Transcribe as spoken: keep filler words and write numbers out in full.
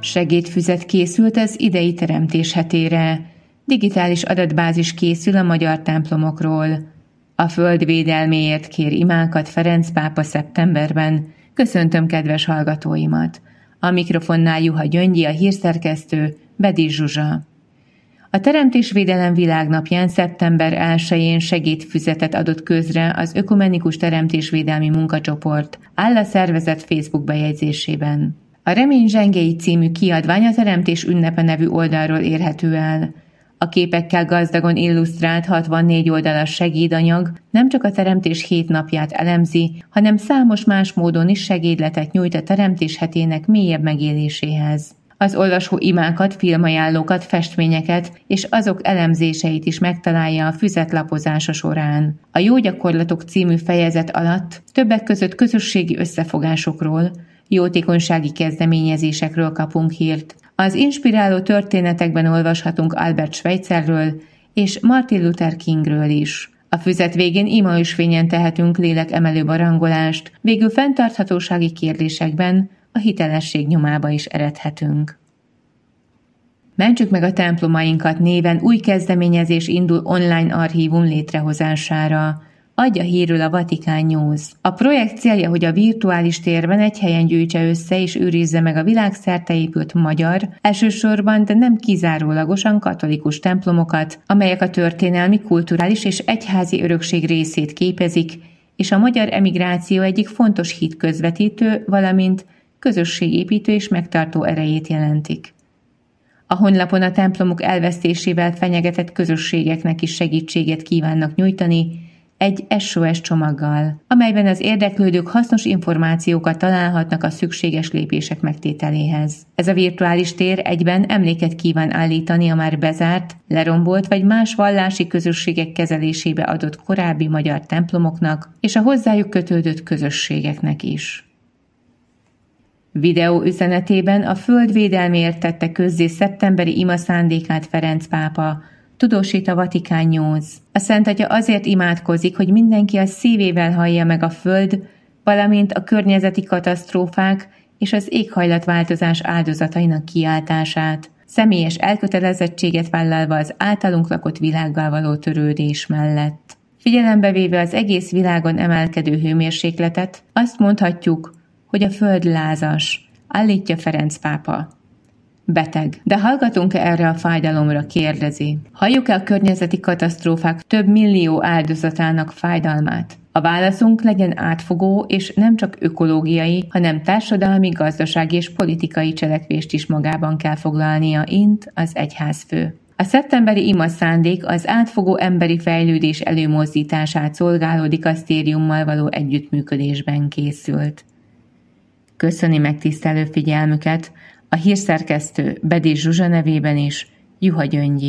Segédfüzet készült az idei teremtés hetére. Digitális adatbázis készül a magyar templomokról. A föld védelméért kér imákat Ferenc pápa szeptemberben. Köszöntöm kedves hallgatóimat! A mikrofonnál Juha Gyöngyi, a hírszerkesztő, Bedis Zsuzsa. A Teremtésvédelem világnapján szeptember elsején segédfüzetet adott közre az Ökumenikus Teremtésvédelmi Munkacsoport, áll a szervezet Facebook bejegyzésében. A Remény zsengei című kiadvány a Teremtés ünnepe nevű oldalról érhető el. A képekkel gazdagon illusztrált hatvannégy oldalas segédanyag nem csak a Teremtés hét napját elemzi, hanem számos más módon is segédletet nyújt a Teremtés hetének mélyebb megéléséhez. Az olvasó imákat, filmajánlókat, festményeket és azok elemzéseit is megtalálja a füzet lapozása során. A Jó gyakorlatok című fejezet alatt többek között közösségi összefogásokról, jótékonysági kezdeményezésekről kapunk hírt. Az inspiráló történetekben olvashatunk Albert Schweitzerről és Martin Luther Kingről is. A füzet végén imaösvényen tehetünk lélekemelő barangolást, végül fenntarthatósági kérdésekben a hitelesség nyomába is eredhetünk. Mentsük meg a templomainkat néven új kezdeményezés indul online archívum létrehozására. Adja hírül a Vatikán News. A projekt célja, hogy a virtuális térben egy helyen gyűjtse össze és őrizze meg a világszerte épült magyar, elsősorban, de nem kizárólagosan katolikus templomokat, amelyek a történelmi, kulturális és egyházi örökség részét képezik, és a magyar emigráció egyik fontos hitközvetítő, valamint közösségépítő és megtartó erejét jelentik. A honlapon a templomok elvesztésével fenyegetett közösségeknek is segítséget kívánnak nyújtani, egy es o es csomaggal, amelyben az érdeklődők hasznos információkat találhatnak a szükséges lépések megtételéhez. Ez a virtuális tér egyben emléket kíván állítani a már bezárt, lerombolt vagy más vallási közösségek kezelésébe adott korábbi magyar templomoknak és a hozzájuk kötődött közösségeknek is. Videó üzenetében a föld védelméért tette közzé szeptemberi ima szándékát Ferenc pápa, tudósít a Vatikán News. A Szent Atya azért imádkozik, hogy mindenki a szívével hallja meg a föld, valamint a környezeti katasztrófák és az éghajlatváltozás áldozatainak kiáltását, személyes elkötelezettséget vállalva az általunk lakott világgal való törődés mellett. Figyelembe véve az egész világon emelkedő hőmérsékletet, azt mondhatjuk, hogy a föld lázas, állítja Ferenc pápa. Beteg. De hallgatunk-e erre a fájdalomra, kérdezi. Halljuk-e a környezeti katasztrófák több millió áldozatának fájdalmát? A válaszunk legyen átfogó és nem csak ökológiai, hanem társadalmi, gazdasági és politikai cselekvést is magában kell foglalnia, int az egyházfő. A szeptemberi ima szándék az átfogó emberi fejlődés előmozdítását szolgáló dikasztériummal való együttműködésben készült. Köszöni megtisztelő figyelmüket, a hírszerkesztő Bedis Zsuzsa nevében is, Juha Gyöngyi.